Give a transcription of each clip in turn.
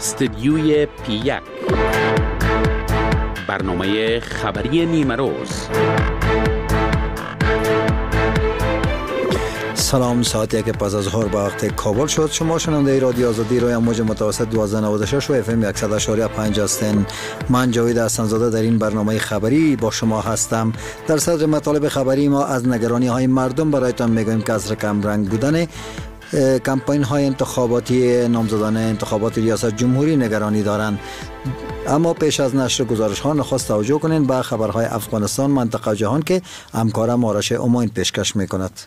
استدیوی P1 برنامه خبری نیمه روز. سلام، ساعت 1 پس از ظهر به وقت کابل شد. شما شنونده رادیو آزادی روی موج متوسط 1296 و اف ام 100.5 هستین. من جاوید حسن‌زاده در این برنامه خبری با شما هستم. در صدر مطالب خبری ما از نگرانی های مردم برایتان میگویم که از کم رنگ بودن کمپین های انتخاباتی نامزدان انتخابات ریاست جمهوری نگرانی دارند. اما پیش از نشر گزارش ها نخست توجه کنین به خبرهای افغانستان، منطقه و جهان که همکارم آرش امین پیشکش میکند.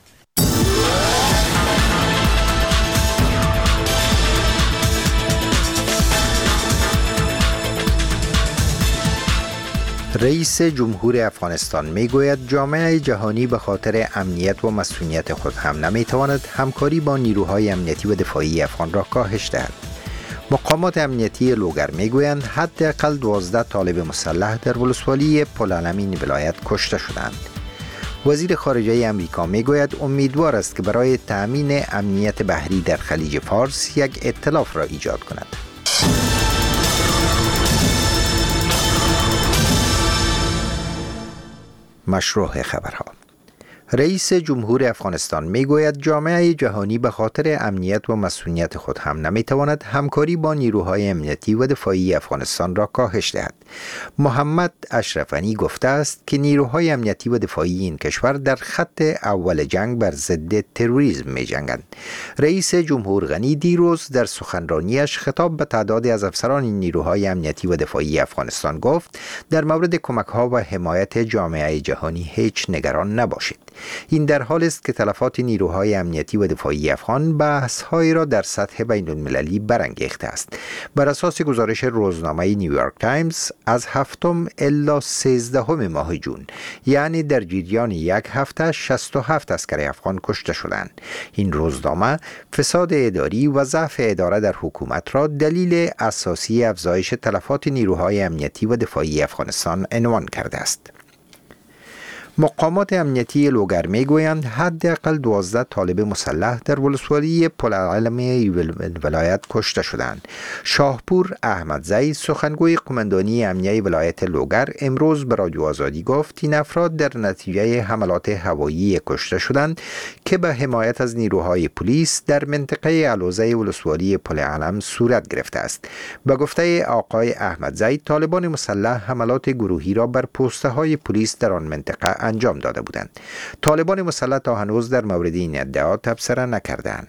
رئیس جمهور افغانستان میگوید جامعه جهانی به خاطر امنیت و مسئولیت خود هم نمیتواند همکاری با نیروهای امنیتی و دفاعی افغان را کاهش دهد. مقامات امنیتی لوگر میگویند حداقل 12 طالب مسلح در ولسوالی پلالمین ولایت کشته شدند. وزیر خارجه امریکا میگوید امیدوار است که برای تأمین امنیت بحری در خلیج فارس یک ائتلاف را ایجاد کند. مشروع خبرها. رئیس جمهور افغانستان میگوید جامعه جهانی به خاطر امنیت و مسئولیت خود هم نمیتواند همکاری با نیروهای امنیتی و دفاعی افغانستان را کاهش دهد. محمد اشرف غنی گفته است که نیروهای امنیتی و دفاعی این کشور در خط اول جنگ بر ضد تروریسم می‌جنگند. رئیس جمهور غنی دیروز در سخنرانیش خطاب به تعدادی از افسران نیروهای امنیتی و دفاعی افغانستان گفت در مورد کمک‌ها و حمایت جامعه جهانی هیچ نگران نباشید. این در حال است که تلفات نیروهای امنیتی و دفاعی افغان بحث‌هایی را در سطح بین‌المللی برانگیخته است. بر اساس گزارش روزنامه نیویورک تایمز از 7 الی 13 ماه جون، یعنی در جریان یک هفته 67 عسکر افغان کشته شدند. این روزنامه فساد اداری و ضعف اداره در حکومت را دلیل اساسی افزایش تلفات نیروهای امنیتی و دفاعی افغانستان عنوان کرده است. مقامات امنیتی لوگر میگویند حداقل 12 طالب مسلح در ولسوالی پلالمین ولایت کشته شدند. شاهپور احمدزی سخنگوی قماندانی امنیه ولایت لوگر امروز به رادیو آزادی گفت این افراد در نتیجه حملات هوایی کشته شدند که به حمایت از نیروهای پلیس در منطقه علوزه ولسوالی پلالم صورت گرفته است. به گفته آقای احمدزی طالبان مسلح حملات گروهی را بر پسته های پلیس در آن منطقه انجام داده بودند. طالبان مسلح تا هنوز در مورد این ادعا تبصره نکردند.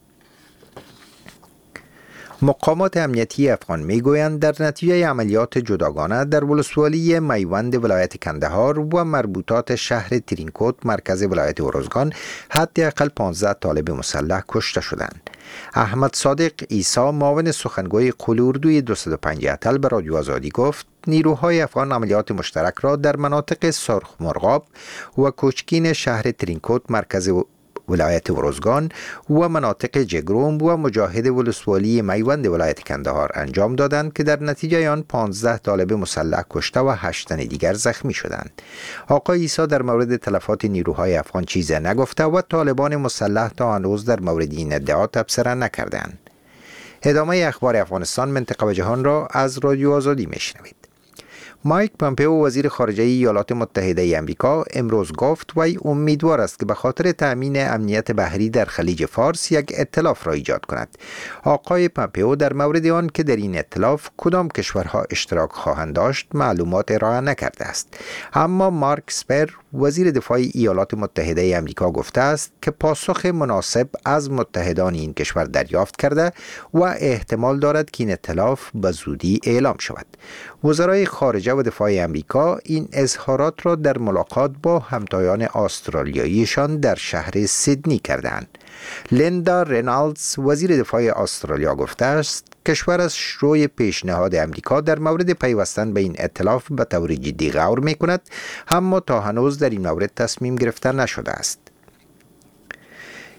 مقامات امنیتی افغان میگویند در نتیجه عملیات جداگانه در ولسوالی میوند ولایت کندهار و مربوطات شهر ترینکوت مرکز ولایت ارزگان حداقل 15 طالب مسلح کشته شدند. احمد صادق عیسی معاون سخنگوی قول اردوی 205 اتل به رادیو آزادی گفت نیروهای افغان عملیات مشترک را در مناطق سرخ مرغاب و کوچکین شهر ترینکوت مرکز ولایت ارزگان و مناطق جگروم و مجاهد ولسوالی میوند ولایت کندهار انجام دادند که در نتیجه آن 15 طالب مسلح کشته و 8 تن دیگر زخمی شدند. آقای عیسی در مورد تلفات نیروهای افغان چیزی نگفته و طالبان مسلح تا هنوز در مورد این ادعا تبصره نکردند. ادامه اخبار افغانستان، منطقه و جهان را از رادیو آزادی میشنوید. مایک پامپئو وزیر خارجه ایالات متحده آمریکا امروز گفت وی امیدوار است که به خاطر تأمین امنیت بحری در خلیج فارس یک ائتلاف را ایجاد کند. آقای پامپئو در مورد آن که در این ائتلاف کدام کشورها اشتراک خواهند داشت معلومات ارائه نکرده است. اما مارک اسپر وزیر دفاع ایالات متحده آمریکا گفته است که پاسخ مناسب از متحدان این کشور دریافت کرده و احتمال دارد که این ائتلاف به زودی اعلام شود. وزرای خارجه و دفاع آمریکا این اظهارات را در ملاقات با همتایان استرالیاییشان در شهر سیدنی کردند. لیندا رینالدز وزیر دفاع استرالیا گفته است کشور از شروع پیشنهاد امریکا در مورد پیوستن به این ائتلاف به طور جدی غور می‌کند، اما تا هنوز در این مورد تصمیم گرفته نشده است.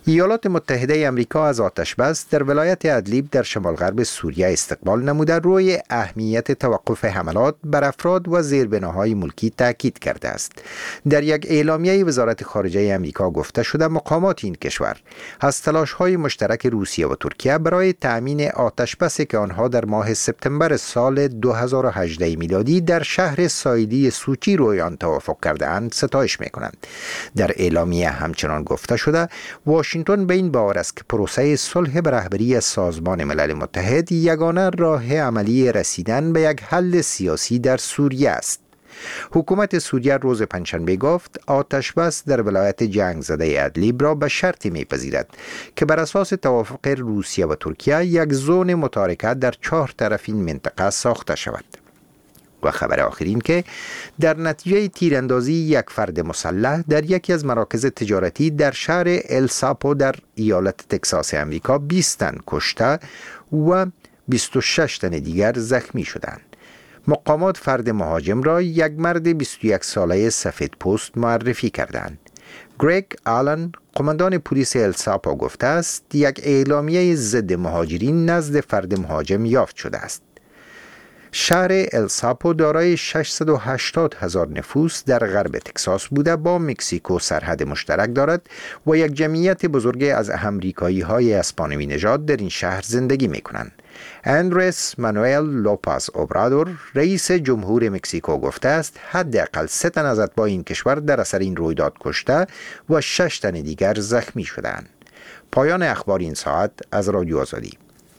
ایالات متحده آمریکا از آتش بس در ولایت ادلیب در شمال غرب سوریه استقبال نموده روی اهمیت توقف حملات بر افراد و زیربناهای ملکی تاکید کرده است. در یک اعلامیه وزارت خارجه آمریکا گفته شده مقامات این کشور از تلاش‌های مشترک روسیه و ترکیه برای تأمین آتش بسی که آنها در ماه سپتامبر سال 2018 میلادی در شهر ساحلی سوچی روی آن توافق کرده‌اند ستایش می‌کنند. در اعلامیه همچنان گفته شده واشنگتن به این باور است که پروسه صلح به رهبری سازمان ملل متحد یگانه راه عملی رسیدن به یک حل سیاسی در سوریه است. حکومت سوریه روز پنجشنبه گفت آتش بس در ولایت جنگ زده ادلیب را به شرطی میپذیرد که بر اساس توافق روسیه و ترکیه یک زون متارکه در 4 طرف این منطقه ساخته شود. و خبر آخرین که در نتیجه تیراندازی یک فرد مسلح در یکی از مراکز تجارتی در شهر الساپو در ایالت تگزاس آمریکا 20 تن کشته و 26 تن دیگر زخمی شدند. مقامات فرد مهاجم را یک مرد 21 ساله سفید پوست معرفی کردند. گریگ آلن قماندان پلیس الساپو گفته است یک اعلامیه ضد مهاجرین نزد فرد مهاجم یافت شده است. شهر الساپو دارای 680,000 نفوس در غرب تگزاس بوده با مکزیکو سرحد مشترک دارد و یک جمعیت بزرگ از امریکایی‌های اسپانوی نژاد در این شهر زندگی می‌کنند. اندرس مانوئل لوپاز اوبرادور رئیس جمهور مکزیکو گفته است حداقل 3 تن از اتباع این کشور در اثر این رویداد کشته و 6 تن دیگر زخمی شدند. پایان اخبار این ساعت از رادیو آزادی.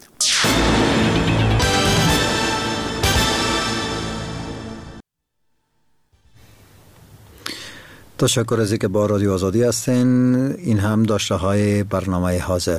تشکر از اینکه با رادیو آزادی هستین. این هم داشته های برنامه حاضر.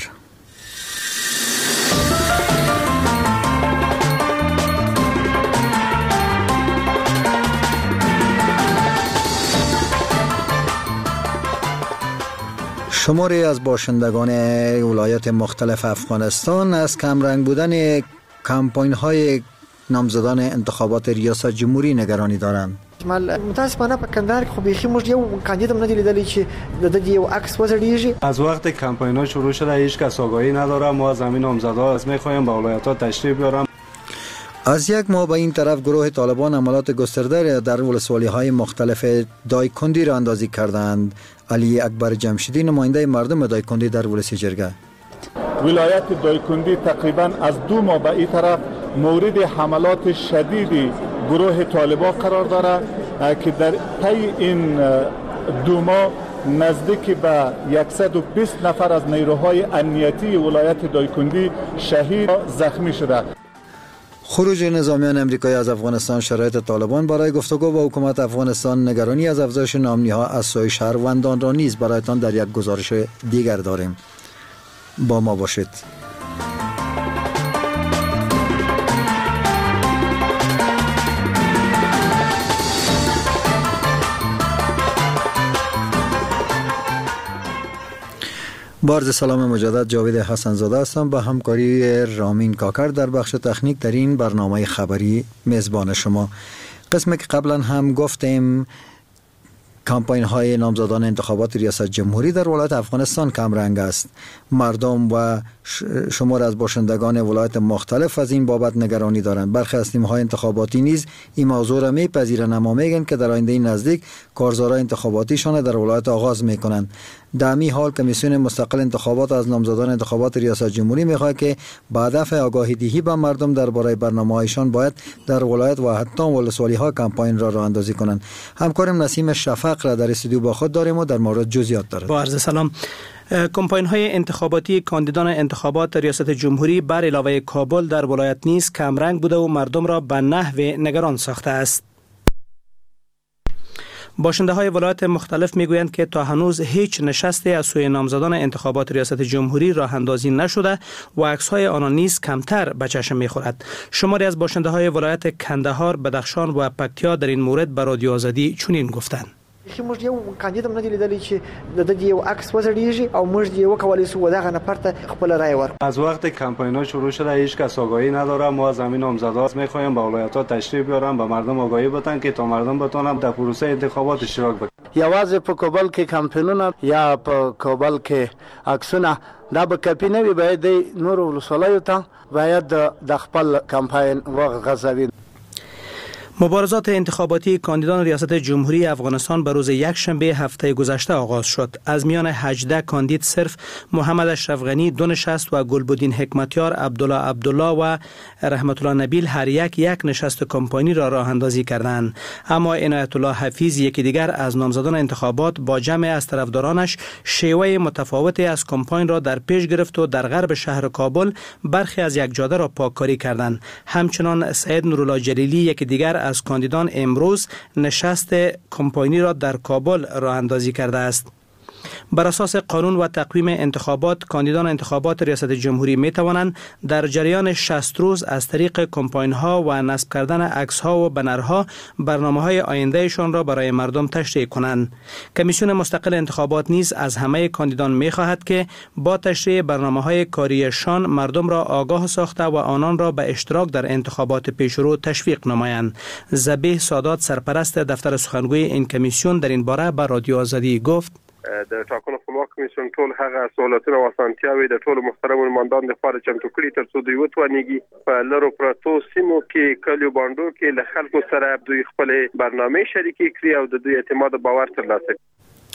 شماری از باشندگان ولایات مختلف افغانستان از کمرنگ بودن کمپاین های نامزدان انتخابات ریاست جمهوری نگرانی دارند. متاسفانه په کندهار کې خو بیخي موږ یو کاندید هم نه دی لیدلی چې د دې یو عکس وزړیږي. از وقت کمپاین‌ها شروع شده هیچ کس آگاهی نداره. ما از همین نامزدها از می‌خوایم به ولایت‌ها تشریف بیارن. از یک ماه به این طرف گروه طالبان عملیات گسترده در ولسوالی‌های مختلف دایکندی را اندازی کردند. علی اکبر جمشیدی نماینده مردم دایکندی در ولسی جرگه: ولایت دایکندی تقریبا از 2 ماه به این طرف مورد حملات شدیدی گروه طالبان قرار داره که در طی این 2 ماه نزدیک به 120 نفر از نیروهای امنیتی ولایت دایکندی شهید زخمی شده. خروج نظامیان امریکایی از افغانستان شرایط طالبان برای گفتگو با حکومت افغانستان نگرانی از افزایش ناامنی‌ها از سوی شهروندان را نیز برایتان در یک گزارش دیگر داریم. با ما باشید. با عرض سلام مجدد، جاوید حسن زاده هستم. با همکاری رامین کاکر در بخش تکنیک در این برنامه خبری میزبان شما. قسمی که قبلا هم گفتیم کمپاین های نامزدان انتخابات ریاست جمهوری در ولایت افغانستان کمرنگ است. مردم و شمار از باشندگان ولایت مختلف از این بابت نگرانی دارند. برخی از تیم‌های انتخاباتی نیز این موضوع را میپذیرند، اما میگن که در آینده نزدیک کارزارهای انتخاباتیشان در ولایت آغاز میکنند. در این حال کمیسیون مستقل انتخابات از نامزدان انتخابات ریاست جمهوری میخواهد که با هدف آگاهی دهی به مردم درباره برنامه‌هایشان باید در ولایت و حتی ولسوالی‌ها کمپاین را راه اندازی کنند. همکارم نسیم شفق را در استودیو با خود داریم و در مورد جزئیات دارد. با عرض سلام. کمپاین های انتخاباتی کاندیدان انتخابات ریاست جمهوری بر علاوه کابل در ولایت نیز کمرنگ بوده و مردم را به نحو نگران ساخته است. باشنده های ولایت مختلف میگویند که تا هنوز هیچ نشستی از سوی نامزدان انتخابات ریاست جمهوری راه اندازی نشده و عکس های آنان نیز کمتر به چشم میخورد. شماری از باشنده های ولایت کندهار، بدخشان و پکتیا در این مورد به رادیو آزادی چنین گفتند: موږ یو کاندید هم نه دی لیدلی چې د دې یو عکس وزړیږي او موږ یې وکولی سو دغه نفر ته خپل رای ورکړو. از وقت کمپاین‌ها شروع شده هیچ کس آگاهی نداره. ما از همین نامزدها می‌خوایم به ولایت‌ها تشریف بیارن، به مردم آگاهی بدن که تا مردم بتونن در پروسه انتخابات اشتراک بکنن. یوازې په کابل کې کمپاینونه یا په کابل کې عکسونه دا به کافي نه وي، باید نور ولسوالیو ته باید د خپل کمپاین وغځوي. مبارزات انتخاباتی کاندیدان ریاست جمهوری افغانستان به روز یکشنبه هفته گذشته آغاز شد. از میان 18 کاندید صرف محمد اشرف غنی 2 نشست و گلبدین حکمتیار، عبدالله و رحمت الله نبیل هر یک نشست کمپانی را راه اندازی کردند. اما عنایت الله حفیظ یکی دیگر از نامزدان انتخابات با جمع از طرفدارانش شیوه متفاوتی از کمپاین را در پیش گرفت و در غرب شهر کابل برخی از یک جاده را پاککاری کردند. همچنان سید نورالله جلیلی یکی دیگر از کاندیدان امروز نشست کمپانی را در کابل راه اندازی کرده است. بر اساس قانون و تقویم انتخابات، کاندیدان انتخابات ریاست جمهوری می توانند در جریان 60 روز از طریق کمپاین ها و نصب کردن عکس ها و بنرها برنامه های آیندهشان را برای مردم تشریح کنند. کمیسیون مستقل انتخابات نیز از همه کاندیدان می خواهد که با تشریح برنامه های کاریشان مردم را آگاه ساخته و آنان را به اشتراک در انتخابات پیشرو تشویق نمایند. ذبیح سادات سرپرست دفتر سخنگوی این کمیسیون در این باره به رادیو آزادی گفت: د ټاکنو خپلواک کمیسیون ټول هغه سہولتونه او اسانتیاوې د ټولو محترمو نمائندانو لپاره چمتو کړي ترڅو دوی وتوانیږي په لرو پرتو سیمو کې کلیو باندو کې له خلکو سره دوی خپل برنامه شریکي کړي او د دوی اعتماد او باور ترلاسه کړي.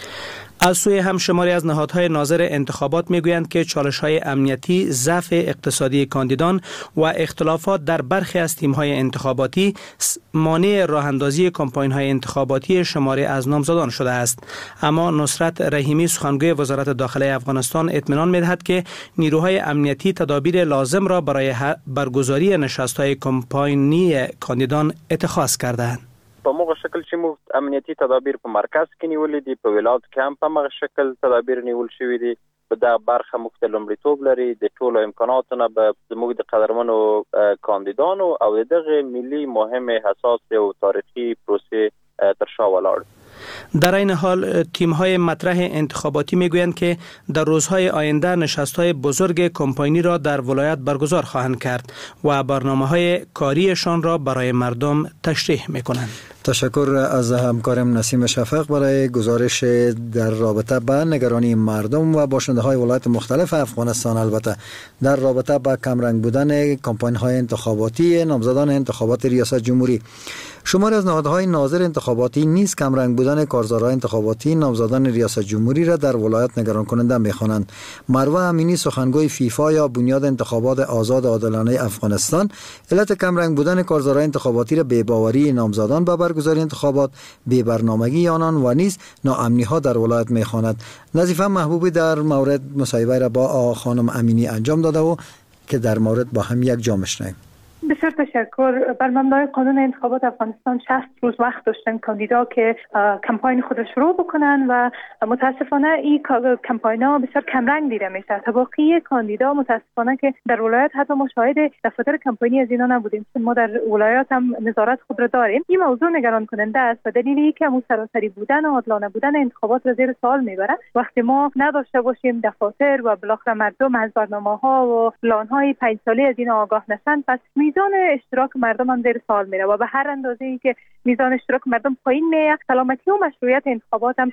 از سوی هم شماری از نهادهای ناظر انتخابات میگویند که چالش‌های امنیتی، ضعف اقتصادی کاندیدان و اختلافات در برخی از تیم‌های انتخاباتی مانع راه‌اندازی کمپاین‌های انتخاباتی شماری از نامزدان شده است. اما نصرت رحیمی سخنگوی وزارت داخله افغانستان اطمینان می‌دهد که نیروهای امنیتی تدابیر لازم را برای برگزاری نشست‌های کمپاینی کاندیدان اتخاذ کرده‌اند. په موږ شکل چې موږ امنیتي تدابیر په مرکز کې نیولې دي، په ولایت کې هم په موږ شکل تدابیر نیول شوي دي. په دا برخه موږ ته لومړیتوب لري د ټولو امکاناتونه به زموږ د قدرمنو کاندیدانو او دغه ملي مهم حساس او تاریخي پروسه تر شا ولاړ. در این حال تیم‌های مطرح انتخاباتی میگویند که در روزهای آینده نشست‌های بزرگ کمپاینی را در ولایت برگزار خواهند کرد و برنامه‌های کاریشان را برای مردم تشریح می‌کنند. تشکر از همکارم نسیم شفق برای گزارش در رابطه با نگرانی مردم و باشنده‌های ولایت مختلف افغانستان. البته در رابطه با کمرنگ بودن کمپاین‌های انتخاباتی نامزدان انتخابات ریاست جمهوری، شماری از نهادهای ناظر انتخاباتی نیز کمرنگ بودن کارزارهای انتخاباتی نامزدان ریاست جمهوری را در ولایت نگران کننده می‌خوانند. مروه امینی سخنگوی فیفا یا بنیاد انتخابات آزاد و عادلانه افغانستان علت کمرنگ بودن کارزارهای انتخاباتی را بی‌باوری نامزدان به برگزاری انتخابات، بی برنامگی آنان و نیز ناامنی‌ها در ولایت می‌خواند. نظیفه محبوبی در مورد مصاحبه را با خانم امینی انجام داده و که در مورد با هم یک جا می‌شنویم. بسیار تشکر. بر مبنای قانون انتخابات افغانستان 60 روز وقت داشتن کاندیدا که کمپاین خود را شروع بکنن و متاسفانه این کمپاین‌ها بسیار کمرنگ دیده میشه. تباقی کاندیدا متاسفانه که در ولایت حتی ما شاهد دفاتر کمپاینی از اینا نبودیم. ما در ولایت هم نظارت خود را داریم. این موضوع نگران کننده است به دلیلی که سراسری بودن و عادلانه بودن انتخابات را زیر سوال میبره. وقتی ما نداشته باشیم دفاتر و بالاخره مردم از برنامه‌ها و پلان‌های 5 ساله از اینا آگاه نشن، پس میزان اشتراک مردم هم زیر سوال میره و به هر اندازه‌ای که میزان اشتراک مردم پایین میاد، سلامتی و مشروعیت انتخابات هم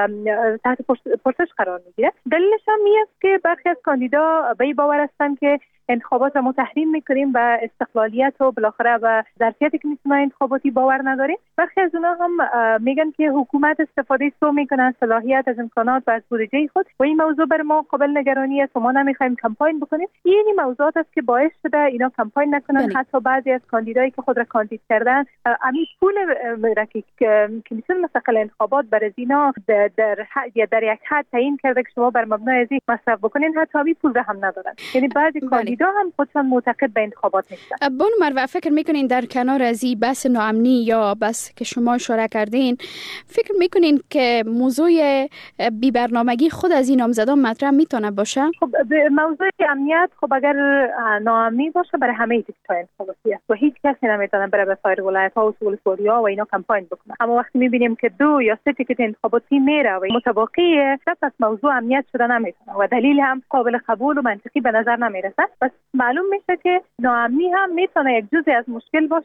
تحت پرسش قرار میگیره. دلیلش هم است که برخی از کاندیدا به این باور هستند که انتخابات ما تحریم میکنیم و استقلالیت و بالاخره و ظرفیت کمیسیون انتخاباتی باور نداریم. برخی از اونها هم میگن که حکومت استفاده سو میکنه از صلاحیت، از امکانات و از بودجه خود و این موضوع بر ما قابل نگرانی است و ما نمیخوایم کمپاین بکنیم. این موضوعات است که باعث شده اینا کمپاین نکنن. حتی بعضی از کاندیدایی که خود را کاندید کردن همین پول که کمیسیون مستقل انتخابات برای اینا در یک حد تعیین کرده که شما بر مبنای ازی مصرف بکنین، حتی همین پول را هم ندارن. یعنی بعضی کاندیدا هم خودشان معتقد به انتخابات نیستن. بانو مروه، فکر میکنین در کنار از این بحث ناامنی یا بس که شما اشاره کردین، فکر میکنین که موضوع بی برنامگی خود از این نامزدان مطرح میتونه باشه؟ خب موضوع امنیت خب اگر ناامنی باشه برای همه تیپ‌های انتخاباتی است و هیچ کسی نمیتونه برای سایر ولایت‌ها و ولسوالی‌ها و اینا کمپاین بکنه. اما وقتی میبینیم که 2 یا 3 تیکت انتخاباتی میره و متباقیه، پس موضوع امنیت شده نمیتونه و دلیل هم قابل قبول و منطقی به نظر نمیرسه. بس معلوم میشه که ناامنی هم میتونه یک جزئی از مشکل باشه.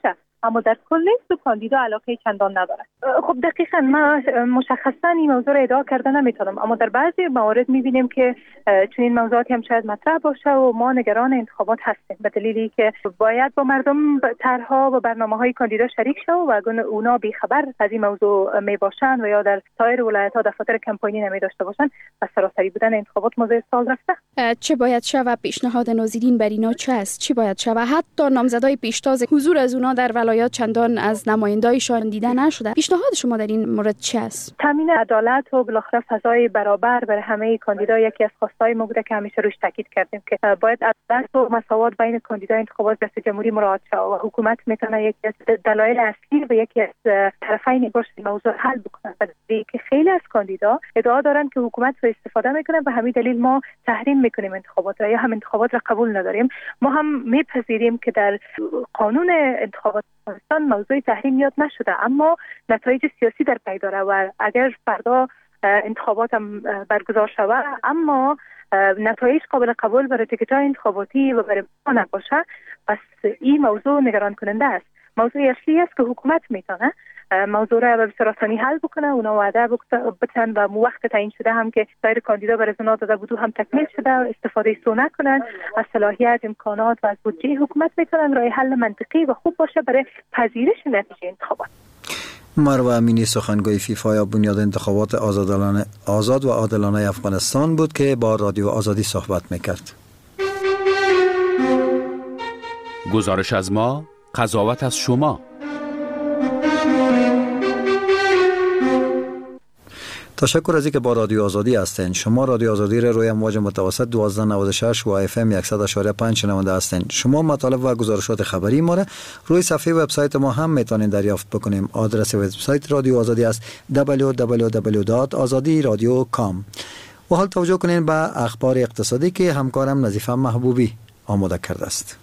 اما در کل نیست و کاندیدا علاقه چندان ندارد. خب دقیقاً ما مشخصاً این موضوع را ادعا کرده نمیتونم، اما در بعضی موارد میبینیم که چون این موضوعاتی هم شاید مطرح باشه و ما نگران انتخابات هستیم به دلیلی که باید با مردم طرح‌ها و برنامه‌های کاندیدا شریک شو و اگر اونا بیخبر از این موضوع میباشن و یا در سایر ولایت‌ها دفاتر کمپانی نمیداشته باشن، پس سراسری بودن انتخابات موضوع سال رفته. چه باید شود؟ پیشنهاد ناظرین بر اینا چه است؟ چی باید شود؟ حتی نامزدای پیشتاز حضور از اونا در ولایات چندان از نمایندایشان دیده نشده. پیشنهاد شما در این مورد چه است؟ تامین عدالت و بالاخره فضای برابر برای همه کاندیدا یکی از خواستای ما بوده که همیشه روش تاکید کردیم که باید عدالت و مساوات بین کاندیدای انتخابات ریاست جمهوری مراعات شود و حکومت میتونه یکی از دلایل اصلی و یکی از طرفین باشه موضوع حل بکنه. برای که خیلی از کاندیدا ادعا دارن که حکومت رو استفاده میکنه و همین دلیل ما تحریم میکنیم انتخابات یا هم انتخابات را قبول نداریم. ما هم میپذیریم که در قانون انتخابات افغانستان موضوع تحریم یاد نشده، اما نتایج سیاسی در پی داره و اگر فردا انتخابات هم برگزار شود اما نتایج قابل قبول برای تیکت‌های انتخاباتی و برای ما نباشه، پس این موضوع نگران کننده است. موضوع اصلی است که حکومت میتونه موضوع را به صورت آسانی حل بکنه. اونا وعده بتن و وقت تعیین شده هم که سایر کاندیدا برای زنا داده بودو هم تکمیل شده، استفاده سو نکنن از صلاحیت، امکانات و از بودجه حکومت میتونن راه حل منطقی و خوب باشه برای پذیرش نتیجه انتخابات. مروه امینی سخنگوی فیفا یا بنیاد انتخابات آزاد و عادلانه افغانستان بود که با رادیو آزادی صحبت میکرد. گزارش از ما، قضاوت از شما. تشکر از اینکه با رادیو آزادی هستین. شما رادیو آزادی را روی امواج متوسط 1296 و FM 100.5 شنونده هستین. شما مطالب و گزارشات خبری ما را روی صفحه وبسایت ما هم میتونین دریافت بکنیم. آدرس وبسایت رادیو آزادی است www.azadiradio.com. و حال توجه کنین به اخبار اقتصادی که همکارم نظیفه محبوبی آماده کرده است.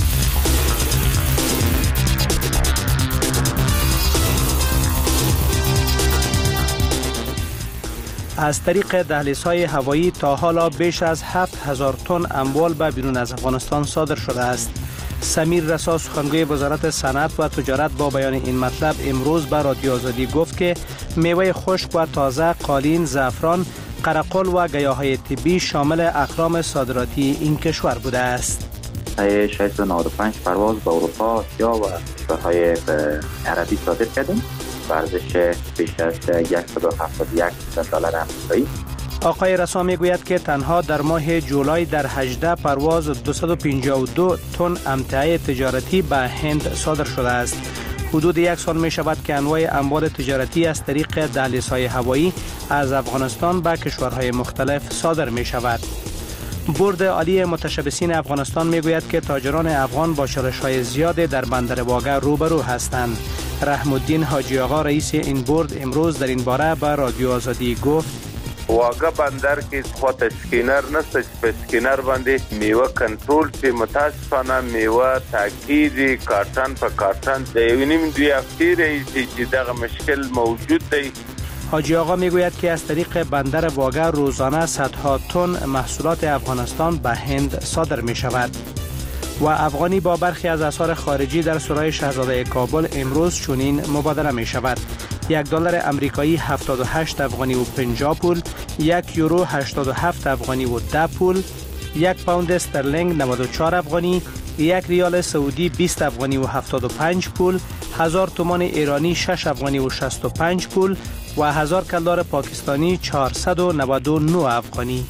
از طریق دهلیزهای هوایی تا حالا بیش از 7000 تن اموال به بیرون از افغانستان صادر شده است. سمیر رسا سخنگوی وزارت صنعت و تجارت با بیان این مطلب امروز به رادیو آزادی گفت که میوه خشک و تازه، قالین، زعفران، قرقل و گیاهای طبی شامل اقلام صادراتی این کشور بوده است. 695 پرواز به اروپا، آسیا و کشورهای عربی صادر کردیم. ارزش بیش از 171 دلار آمریکایی. آقای رسا میگوید که تنها در ماه جولای در 18 پرواز 252 تن امتعه تجارتی به هند صادر شده است. حدود یک سال می شود که انواع اموال تجارتی از طریق دهلیزهای هوایی از افغانستان به کشورهای مختلف صادر می شود. بورد عالی متشبثین افغانستان میگوید که تاجران افغان با چالش‌های زیاد در بندر واگه روبرو هستند. رحم الدین حاجی آقا رئیس این بورد امروز در این باره به رادیو آزادی گفت واگه بندر کې خود اسکینر نشته، په اسکینر باندې میوه کنټرول چې متاسفانه میوه تاکیدی کارتن په کارتن د یو نیم دوی هفتې راځي چې دغه مشکل موجود دی. حاجی آقا میگوید که از طریق بندر واگه روزانه صدها تن محصولات افغانستان به هند صادر می شود. و افغانی با برخی از اسعار خارجی در سرای شاهزاده کابل امروز چنین مبادله می شود. $1 امریکایی 78 افغانی و 50 پول، 1 یورو 87 افغانی و 10 پول، 1 پوند استرلینگ 94 افغانی، 1 ریال سعودی 20 افغانی و 75 پول، 1000 تومان ایرانی 6 افغانی و 65 پول و 1000 کلدار پاکستانی 499 افغانی.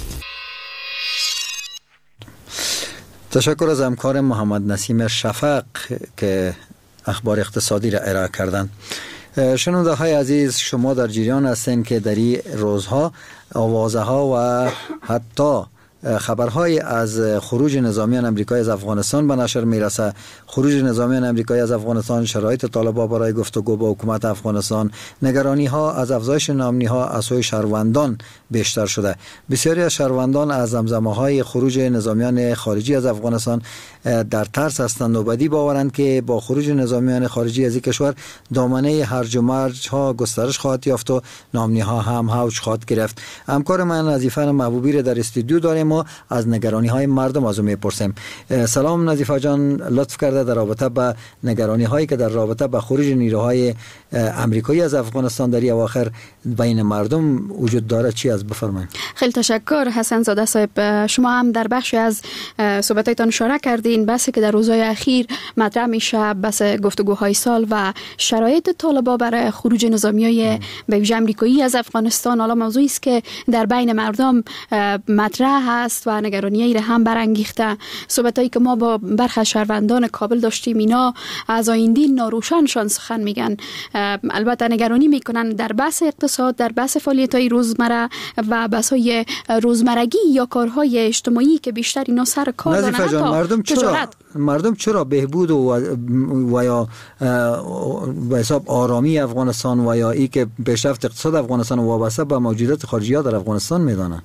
تشکر از همکار محمد نسیم شفق که اخبار اقتصادی را ارائه کردند. شنونده های عزیز، شما در جریان هستند که در این روزها آوازه ها و حتی خبرهای از خروج نظامیان امریکایی از افغانستان به نشر میرسه. خروج نظامیان امریکایی از افغانستان، شرایط طالبان برای گفتگو با حکومت افغانستان، نگرانی ها از افزایش ناامنی ها از سوی شهروندان بیشتر شده. بسیاری از شهروندان از زمزمه های خروج نظامیان خارجی از افغانستان در ترس هستند و بدی باورند که با خروج نظامیان خارجی از این کشور دامنه هرج و مرج ها گسترش خواهد یافت و ناامنی ها هم اوج خواهد گرفت. همکار من نظیفه محبوبی را در استودیو داریم ما از نگرانی های مردم از او میپرسیم. سلام نظیفه جان، لطف کرده در رابطه با نگرانی هایی که در رابطه با خروج نیروهای امریکایی از افغانستان در اواخر بین مردم وجود داره چی از بفرمایید. خیلی تشکر حسن زاده صاحب. شما هم در بخشی از صحبتایتان اشاره کردین بحثی که در روزهای اخیر مطرح میشه، بحث گفتگوهای سال و شرایط طالبان برای خروج نظامیای به ویژه امریکایی از افغانستان. حالا موضوعی است که در بین مردم مطرح است و نگرانیایی را هم برانگیخته. صحبتایی که ما با برخی شهروندان کابل داشتیم، اینا از آینده ناروشنشان سخن میگن. البته نگرانی میکنن در بحث اقتصاد، در بحث فعالیت‌های روزمره و بحث‌های روزمرگی یا کارهای اجتماعی که بیشتر اینا سر کار دارن. نظیفه جان، مردم چرا بهبود و یا به حساب آرامی افغانستان و یا ای که پیشرفت اقتصاد افغانستان وابسته به موجودیت خارجی‌ها در افغانستان میدانند؟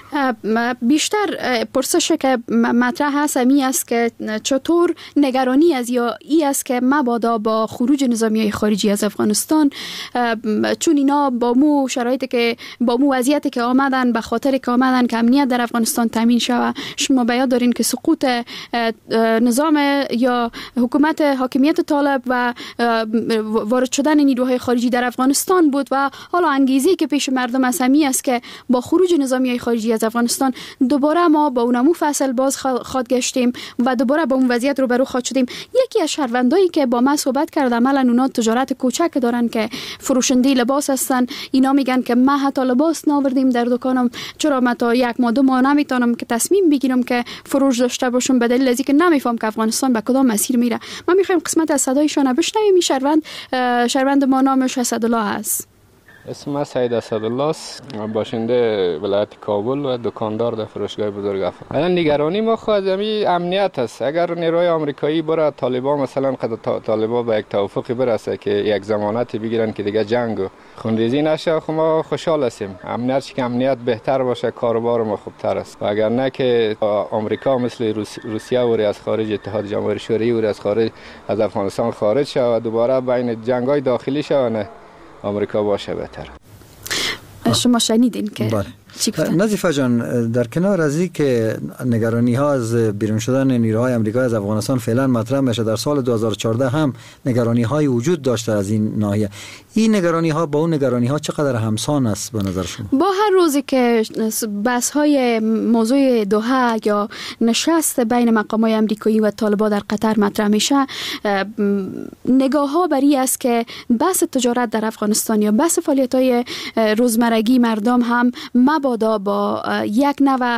بیشتر پرسش که مطرح هست می است که چطور نگرانی از یا ای است که مبادا با خروج نظامیای خارجی از افغانستان، چون اینا با مو شرایطی که با مو وضعیتی که آمدن به خاطر که آمدن که امنیت در افغانستان تامین شود. شما بیان دارین که سقوط نظام یا حکومت حاکمیت طالب و وارد شدن نیروهای خارجی در افغانستان بود و حالا انگیزی که پیش مردم اسمی است که با خروج نظامیای خارجی از افغانستان دوباره ما با اونمو فصل باز خواهد گشتیم و دوباره با اون وضعیت روبرو خواهد شدیم. یکی از شهروندایی که با ما صحبت کرد، عملا اونا تجارت کوچک دارن که فروشنده لباس هستن، اینا میگن که ما حتی لباس ناوردیم در دکانم، چرا من تا یک ماه دو ماه نمیتونم که تصمیم بگیرم که فروش داشته باشم به دلیل اینکه نمیفهم که افغانستان به کدام مسیر میره. ما میخوایم قسمت از صدایشون بشنویم. شهروند ما نامش اسدالله است. اسم سید اسدالله است، باشنده ولایت کابل و دکاندار در فروشگاه بزرگ افغان. الان نگرانی ما خودمی امنیت است. اگر نیروی آمریکایی بره طالبان مثلا طالبان به یک توافقی برسه که یک ضمانت بگیرن که دیگه جنگ و خونریزی نشه، خب ما خوشحال هستیم. امنیت بهتر باشه، کاروبار ما خوبتر است. و اگر نه که آمریکا مثل روسیه و از خارج اتحاد جماهیر شوروی و از خارج از افغانستان خارج شه و دوباره بین جنگ‌های داخلی شه، نه آمریکا باشه بهتر. شما شنیدین که نظیفه جان، در کنار از این که نگرانی ها از بیرون شدن نیروهای آمریکا از افغانستان فعلا مطرح میشه، در سال 2014 هم نگرانی های وجود داشته از این ناحیه. این نگرانی ها با اون نگرانی ها چقدر همسان است به نظر شما؟ با هر روزی که بحث های موضوع دوحه یا نشست بین مقام های امریکایی و طالبان در قطر مطرح میشه، نگاه ها بر این است که بحث تجارت در افغانستان یا بحث فعالیت های روزمرگی مردم هم مبادا با یک نوع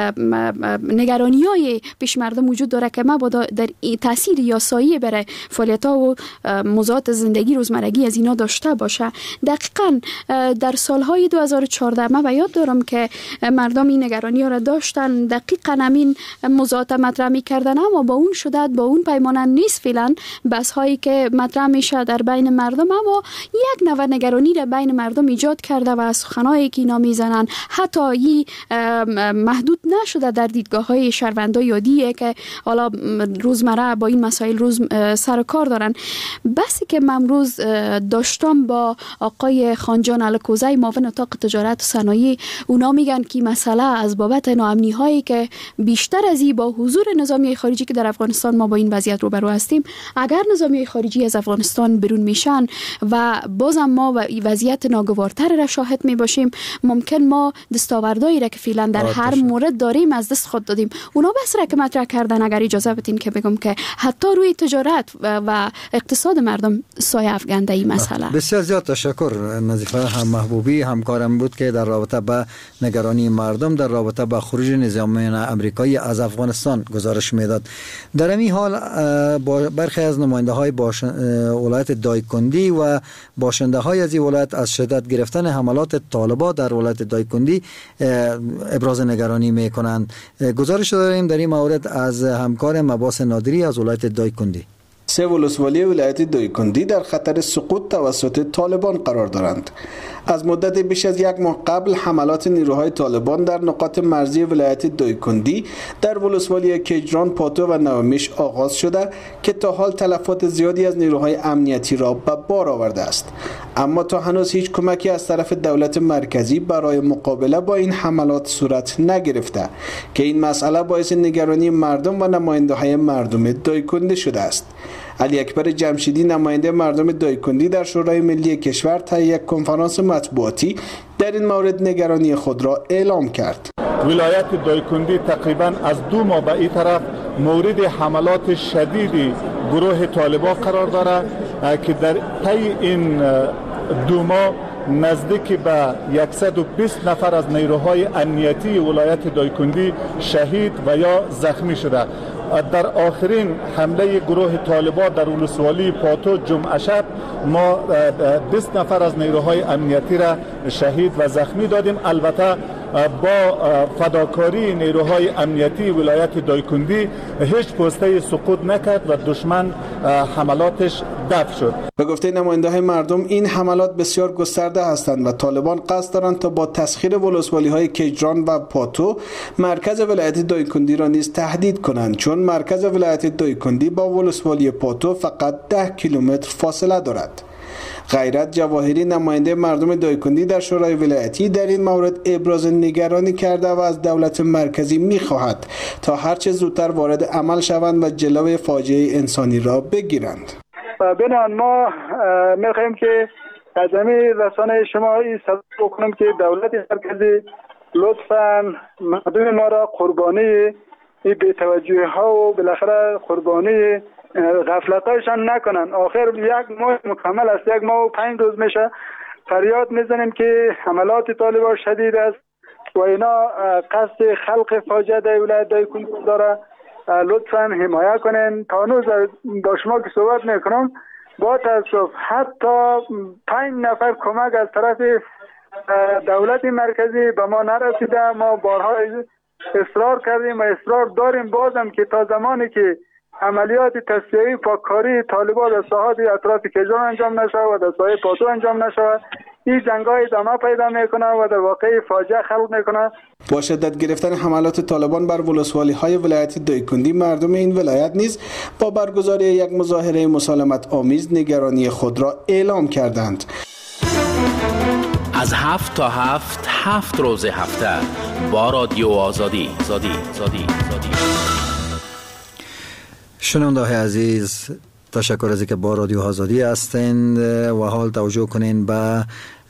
نگرانی های پیش مردم وجود داره که مبادا در تاثیر یا سایه برای فعالیت ها و موضوعات زندگی روزمرگی از اینا داشته باشه. دقیقاً در سالهای 2014 من به یاد دارم که مردم این نگرانی ها را داشتن، دقیقاً همین موضوعات مطرح می‌کردن، اما با اون شدت با اون پیمانه نیست فعلا بحث هایی که مطرح میشه در بین مردم، اما یک نوع نگرانی را بین مردم ایجاد کرده و سخنایی که اینا میزنن حتی این محدود نشده در دیدگاه‌های شهروندای عادیه که حالا روزمره با این مسائل سر کار دارن. بحثی که من امروز داشتم با آقای خانجان الکوزی، معاون اتاق تجارت و صنایع، اونا میگن که مسئله از بابت ناامنی هایی که بیشتر از این با حضور نظامی خارجی که در افغانستان ما با این وضعیت روبرو هستیم، اگر نظامی خارجی از افغانستان برون میشن و بازم ما وضعیت ناگوارتر را شاهد میباشیم، ممکن ما دستاوردهایی را که فعلا در هر مورد داریم از دست خود دادیم. اونا بس را که مطرح کردن، اگر اجازه بدین که بگم که حتی روی تجارت و اقتصاد مردم سایه افکنده این مسئله. بسیار زیاد تشکر نظیفه هم محبوبی، همکارم بود که در رابطه با نگرانی مردم در رابطه با خروج نظامیان آمریکایی از افغانستان گزارش میداد. در این حال برخی از نماینده های ولایت دایکندی و باشنده های از این ولایت از شدت گرفتن حملات طالبان در ولایت دایکندی ابراز نگرانی میکنند. گزارش داریم در این مورد از همکار عباس نادری از ولایت دایکندی. سه ولسوالی ولایت دایکندی در خطر سقوط توسط طالبان قرار دارند. از مدت بیش از یک ماه قبل حملات نیروهای طالبان در نقاط مرزی ولایت دایکندی در ولسوالی کیجران، پاتو و نومیش آغاز شده که تا حال تلفات زیادی از نیروهای امنیتی را به بار آورده است. اما تا هنوز هیچ کمکی از طرف دولت مرکزی برای مقابله با این حملات صورت نگرفته که این مسئله باعث نگرانی مردم و نماینده‌های مردم دایکندی شده است. علی اکبر جمشیدی نماینده مردم دایکندی در شورای ملی کشور طی یک کنفرانس مطبوعاتی در این مورد نگرانی خود را اعلام کرد. ولایت دایکندی تقریبا از 2 ماه به این طرف مورد حملات شدیدی گروه طالبان قرار دارد که در طی این 2 ماه نزدیک به 120 نفر از نیروهای امنیتی ولایت دایکندی شهید و یا زخمی شده. در آخرین حمله گروه طالبان در ولسوالی پاتو جمعه شب ما 20 نفر از نیروهای امنیتی را شهید و زخمی دادیم. البته با فداکاری نیروهای امنیتی ولایت دایکندی هیچ پوسته سقوط نکرد و دشمن حملاتش دفع شد. به گفته نماینده‌های مردم این حملات بسیار گسترده هستند و طالبان قصد دارند تا با تسخیر ولسوالی‌های کیجران و پاتو مرکز ولایت دایکندی را نیز تهدید کنند، چون مرکز ولایت دایکندی با ولسوالی پاتو فقط 10 کیلومتر فاصله دارد. غیرت جواهری نماینده مردم دایکندی در شورای ولایتی در این مورد ابراز نگرانی کرده و از دولت مرکزی می‌خواهد تا هرچه زودتر وارد عمل شوند و جلوی فاجعه انسانی را بگیرند. بنان ما می‌خواهیم که از رسانه شما این صدا بکنیم که دولت مرکزی لطفاً مردم ما را قربانی این بی‌توجهی‌ها و بالاخره قربانی غفلتایشان نکنن. آخر 1 ماه مکمل است، 1 ماه و 5 روز میشه فریاد میزنیم که حملات طالبان شدید است و اینا قصد خلق فاجعه در ولایت دایکندی داره. لطفاً حمایت کنین. تا هنوز با شما که صحبت میکنم با تاسف حتی 5 نفر کمک از طرف دولت مرکزی به ما نرسیده. ما بارها اصرار کردیم و اصرار داریم بازم که تا زمانی که عملیات تصفیه‌ای پاککاری طالبان در ساحات اطراف کیجان انجام نشود و در ساحه پاتو انجام نشود، این جنگ‌ها ادامه پیدا میکنه و در واقع فاجعه خلق میکنه. با شدت گرفتن حملات طالبان بر ولسوالی‌های ولایت دایکندی، مردم این ولایت نیز با برگزاری یک مظاهره مسالمت آمیز نگرانی خود را اعلام کردند. از 7 تا 7 روز هفته با رادیو آزادی. شنونده های عزیز، تشکر از اینکه با رادیو آزادی هستند و حال توجه کنین به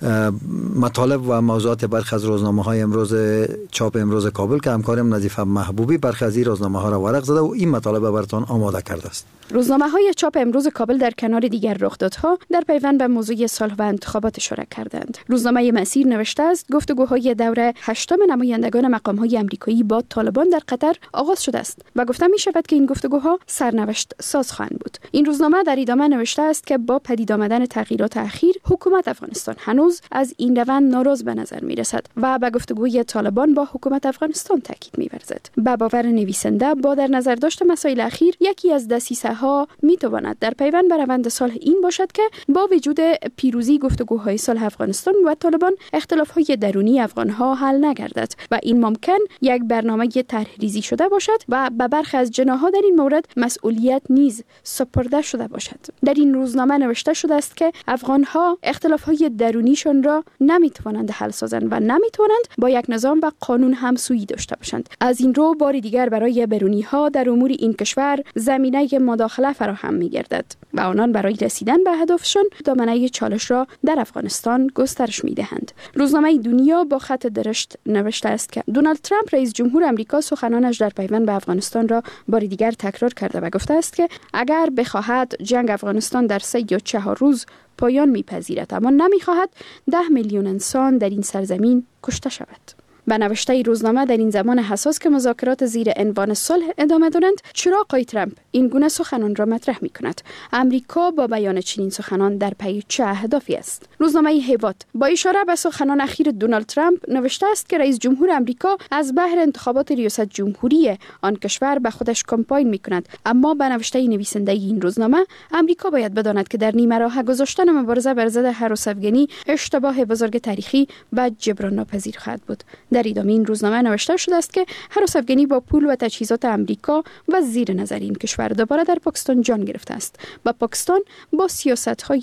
مطالب و موضوعات برخی از روزنامه‌های امروز چاپ امروز کابل که همکارم نظیفه محبوبی برخی از این روزنامه‌ها را ورق زده و این مطالب براتون آماده کرده است. روزنامه‌های چاپ امروز کابل در کنار دیگر رخدادها در پیوند به موضوع صلح و انتخابات اشاره کردند. روزنامه مسیر نوشته است گفتگوهای دوره 8 نمایندگان مقام‌های آمریکایی با طالبان در قطر آغاز شده است و گفته می‌شود که این گفتگوها سرنوشت ساز خواهند بود. این روزنامه در ادامه نوشته است که با پدید آمدن تغییرات اخیر حکومت افغانستان هنوز از این روند ناراض به نظر می‌رسد و به گفتگوی طالبان با حکومت افغانستان تاکید می‌ورزد. به باور نویسنده با در نظر داشت مسائل اخیر یکی از دسیسه ها میتواند در پیوند به روند صلح این باشد که با وجود پیروزی گفتگوهای صلح افغانستان و طالبان اختلافهای درونی افغانها حل نگردد و این ممکن یک برنامه طرحریزی شده باشد و به برخی از جناح‌ها در این مورد مسئولیت نیز سپرده شده باشد. در این روزنامه نوشته شده است که افغانها اختلافهای درونیشان را نمیتوانند حل سازند و نمیتوانند با یک نظام و قانون همسویی داشته باشند. از این رو بار دیگر برای برونی‌ها در امور این کشور زمینه مداخله فراهم می‌گردد و آنان برای رسیدن به هدفشان دامنه چالش را در افغانستان گسترش می‌دهند. روزنامه دنیا با خط درشت نوشته است که دونالد ترامپ رئیس جمهور آمریکا سخنانش در پیوند به افغانستان را بار دیگر تکرار کرده و گفته است که اگر بخواهد جنگ افغانستان در 3 یا 4 روز پایان می‌پذیرد، اما نمی‌خواهد 10 میلیون انسان در این سرزمین کشته شود. به نوشته روزنامه در این زمان حساس که مذاکرات زیر عنوان صلح ادامه دارند، چرا آقای ترامپ این گونه سخنان را مطرح می کند؟ امریکا با بیان چنین سخنان در پی چه اهدافی است؟ روزنامه هیواد با اشاره به سخنان اخیر دونالد ترامپ نوشته است که رئیس جمهور آمریکا از بهر انتخابات ریاست جمهوری آن کشور به خودش کمپاین می کند، اما به نوشته نویسنده این روزنامه امریکا باید بداند که در نیمه راه گذاشتن مبارزه بر ضد هراس افغانی اشتباه بزرگ تاریخی و جبران ناپذیر خواهد بود. در ادامه این روزنامه نوشته شده است که هراس افغانی با پول و تجهیزات آمریکا و زیر نظر این کشور دوباره در پاکستان جان گرفته است و پاکستان با سیاست‌های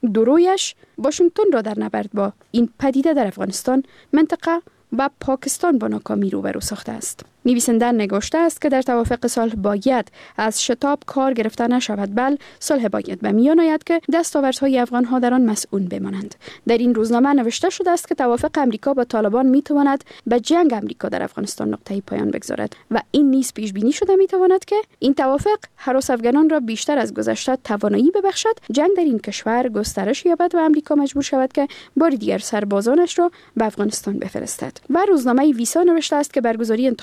دورویش واشنگتن را در نبرد با این پدیده در افغانستان، منطقه و پاکستان با ناکامی روبرو ساخته است. نویسنده نگاشته است که در توافق صلح باید از شتاب کار گرفته نشود، بل صلح باید به میان آید که دستاوردهای افغان‌ها در آن مسئول بمانند. در این روزنامه نوشته شده است که توافق امریکا با طالبان میتواند به جنگ امریکا در افغانستان نقطه پایان بگذارد و این نیز پیش بینی شده میتواند که این توافق هراس افغانان را بیشتر از گذشته توانایی ببخشد جنگ در این کشور گسترش یابد و امریکا مجبور شود که بار دیگر سربازانش را به افغانستان بفرستد. و روزنامه ویسا نوشته است که برگزاری